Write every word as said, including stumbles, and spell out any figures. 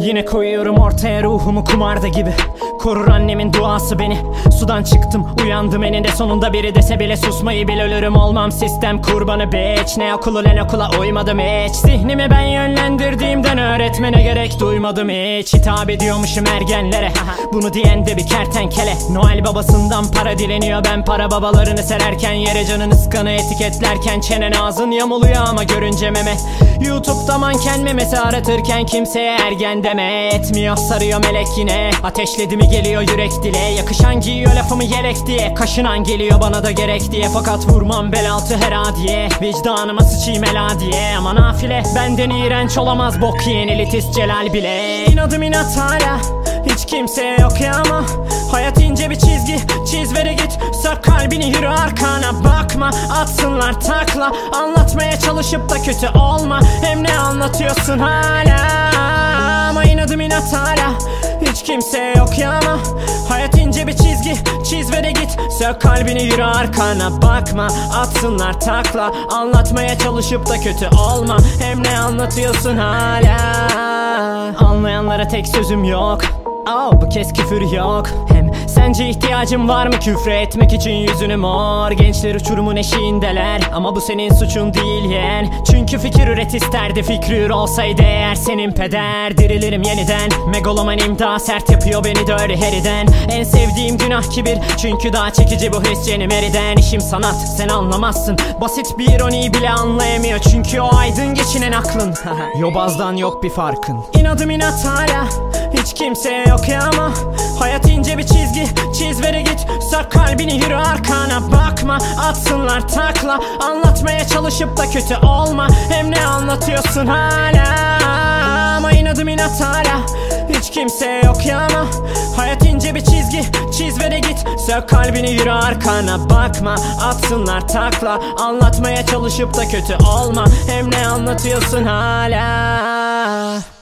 Yine koyuyorum ortaya ruhumu kumarda gibi. Korur annemin duası beni. Sudan çıktım uyandım eninde sonunda, biri dese bile susmayı bil, ölürüm olmam sistem kurbanı bitch. Ne okulu lan okula uymadım hiç. Zihnimi ben yönlendirdiğimden öğretmene gerek duymadım hiç. Hitap ediyormuşum ergenlere, bunu diyen de bir kertenkele. Noel babasından para dileniyor, ben para babalarını sererken yere canını sıkanı etiketlerken. Çenen ağzın yamuluyor ama görünce meme. YouTube'da manken memesi aratırken kimseye ergen deme. Etmiyor sarıyor melek yine. Ateşledi mi geliyor yürek dile. Yakışan giyiyor lafımı yelek diye. Kaşınan geliyor bana da gerek diye. Fakat vurmam bel altı her adiye. Vicdanıma sıçayım ela diye. Ama nafile benden iğrenç olamaz bok yiyen elitist Celal bile. İnadım inat hala, hiç kimseye yok ya ama. Hayat ince bir çizgi, çiz ve de git. Sök kalbini yürü arkana bakma. Atsınlar takla, anlatmaya çalışıp da kötü olma. Hem ne anlatıyorsun hala. Ama inadım inat hala, hiç kimseye yok ya ama. Hayat ince bir çizgi, çiz ve de git. Sök kalbini yürü arkana bakma. Atsınlar takla, anlatmaya çalışıp da kötü olma. Hem ne anlatıyorsun hala. Anlayanlara tek sözüm yok. Oh, bu kez küfür yok. Hem sence ihtiyacım var mı küfre etmek için yüzünü mor? Gençler uçurumun eşiğindeler ama bu senin suçun değil yeğen. Çünkü fikir üret isterdi, fikri ür olsaydı eğer senin peder. Dirilirim yeniden, megalomanim daha sert yapıyor beni de öyle heriden. En sevdiğim günah kibir, çünkü daha çekici bu his cenim eriden. İşim sanat, sen anlamazsın. Basit bir ironiyi bile anlayamıyor, çünkü o aydın geçinen aklın. Yobazdan yok bir farkın. İnadım inat hala, hiç kimseye yok ya ama. Hayat ince bir çizgi, çiz ve de git. Sök kalbini yürü arkana bakma. Atsınlar takla, anlatmaya çalışıp da kötü olma. Hem ne anlatıyorsun hala. Ama inadım inat hala, hiç kimseye yok ya ama. Hayat ince bir çizgi, çiz ve de git. Sök kalbini yürü arkana bakma. Atsınlar takla, anlatmaya çalışıp da kötü olma. Hem ne anlatıyorsun hala.